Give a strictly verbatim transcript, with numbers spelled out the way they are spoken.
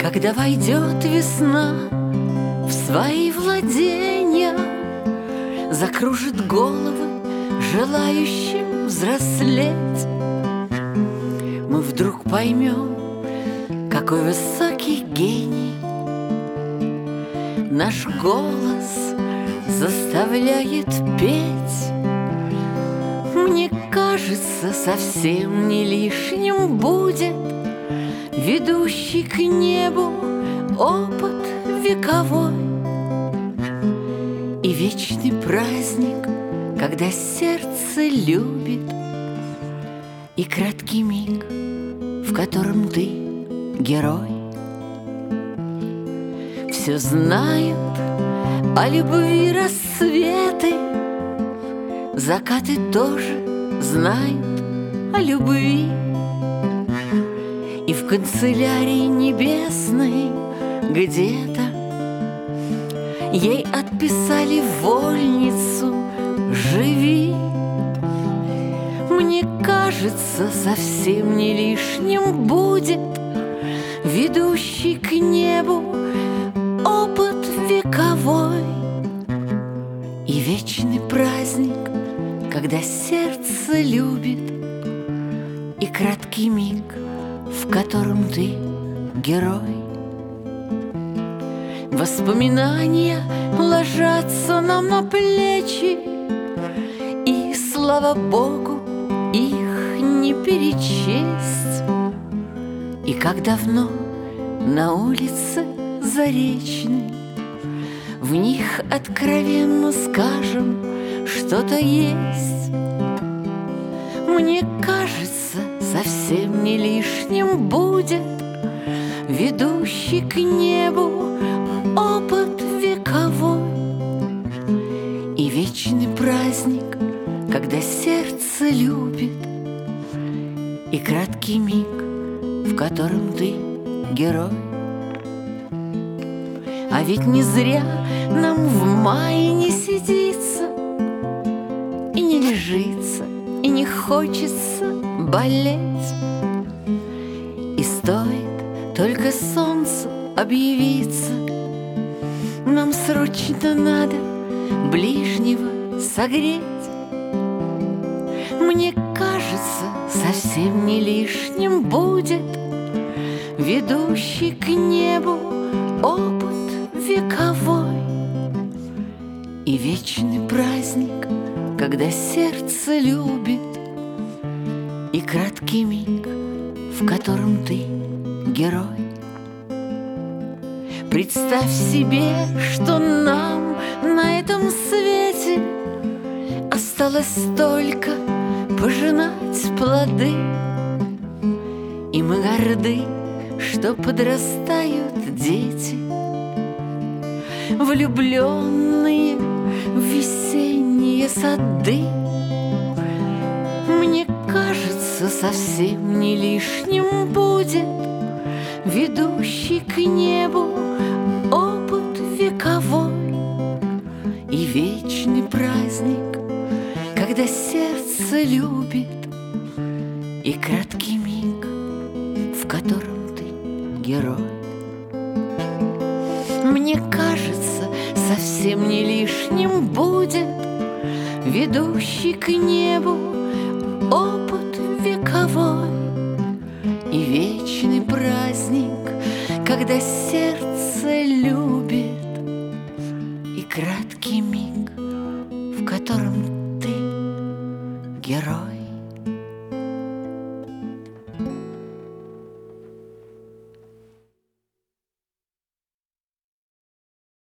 Когда войдет весна в свои владения, закружит головы желающим взрослеть, мы вдруг поймем, какой высокий гений наш голос заставляет петь. Мне кажется, совсем не лишним будет ведущий к небу опыт вековой и вечный праздник, когда сердце любит, и краткий миг, в котором ты герой. Все знают о любви рассветы, закаты тоже знают о любви. И в канцелярии небесной где-то ей отписали вольницу «Живи». Мне кажется, совсем не лишним будет ведущий к небу опыт вековой и вечный праздник, когда сердце любит, и краткий миг, в котором ты герой. Воспоминания ложатся нам на плечи, и, слава Богу, их не перечесть. И как давно на улице Заречной в них откровенно скажем, что-то есть. Мне кажется, совсем не лишним будет ведущий к небу опыт вековой и вечный праздник, когда сердце любит, и краткий миг, в котором ты герой. А ведь не зря нам в мае не сидится, и не лежится, и не хочется болеть. И стоит только солнцу объявиться, нам срочно надо ближнего согреть. Мне кажется, совсем не лишним будет ведущий к небу опыт вековой и вечный праздник, когда сердце любит, и краткий миг, в котором ты герой. Представь себе, что нам на этом свете осталось только пожинать плоды, и мы горды, что подрастают дети, влюбленные в весенние сады. Мне кажется, совсем не лишним будет ведущий к небу опыт вековой и вечный праздник, когда сердце любит, и краткий миг, в котором ты герой. Мне кажется, совсем не лишним будет ведущий к небу опыт вековой и вечный праздник, когда сердце любит, и краткий миг, в котором ты герой.